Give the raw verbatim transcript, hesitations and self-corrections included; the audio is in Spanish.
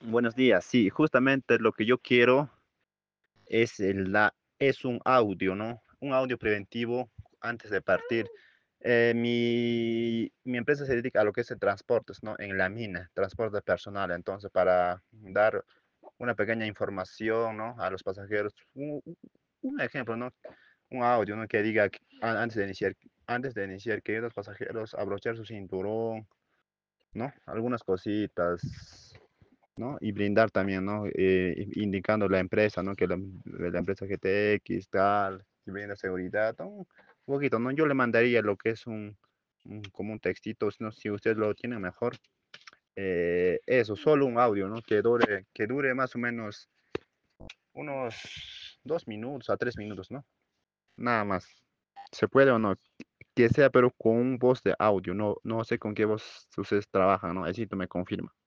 Buenos días. Sí, justamente lo que yo quiero es el la es un audio, ¿no? Un audio preventivo antes de partir. Eh, mi, mi empresa se dedica a lo que es el transportes, ¿no? En la mina, transporte personal. Entonces, para dar una pequeña información, ¿no? A los pasajeros, un, un- un ejemplo, ¿no? Un audio, ¿no? Que diga que a- antes de iniciar, antes de iniciar, que los pasajeros abrochar su cinturón, ¿no? Algunas cositas, ¿no? Y brindar también, ¿no? Eh, i- indicando la empresa, ¿no? Que la, la empresa G T X, tal, que brinda seguridad, ¿no? Un poquito, ¿no? Yo le mandaría lo que es un, un- como un textito, ¿no? Si usted lo tiene mejor. Eh, eso, solo un audio, ¿no? Que dure, que dure más o menos unos dos minutos a tres minutos, ¿no? Nada más. ¿Se puede o no? Que sea, pero con un voz de audio, no, no sé con qué voz ustedes trabajan, ¿no? Así tú me confirma.